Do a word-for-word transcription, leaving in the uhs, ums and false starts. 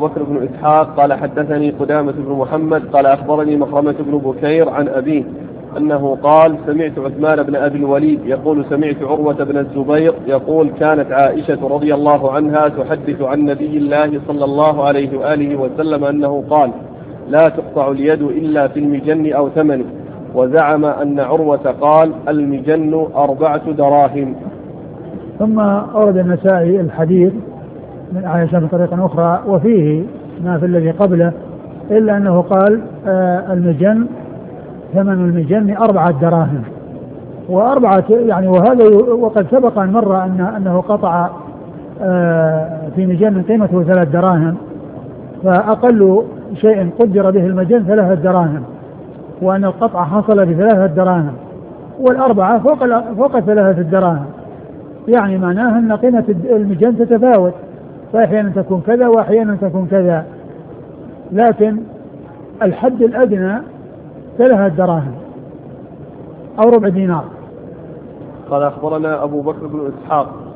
بكر بن إسحاق قال حدثني قدامة بن محمد قال أخبرني مخرمة بن بكير عن أبيه أنه قال سمعت عثمان بن أبي الوليد يقول سمعت عروة بن الزبير يقول كانت عائشة رضي الله عنها تحدث عن نبي الله صلى الله عليه وآله وسلم أنه قال لا تقطع اليد إلا في المجن أو ثمن، وزعم أن عروة قال المجن أربعة دراهم. ثم أورد النسائي الحديث من عائشة بطريقة أخرى وفيه ما في الذي قبله، إلا أنه قال آه المجن ثمن المجن أربعة دراهم، وأربعة يعني وهذا وقد سبق أن مر أن أنه قطع آه في مجن قيمته ثلاث دراهم، فأقل شيء قدر به المجن ثلاثة دراهم، وأن القطع حصل بثلاثة دراهم، والأربعة فوق فوق ثلاثة دراهم، يعني معناه أن قيمة المجن تتفاوت، فأحيانا تكون كذا وأحيانا تكون كذا، لكن الحد الأدنى ثلاثة دراهم أو ربع دينار. قال أخبرنا أبو بكر بن إسحاق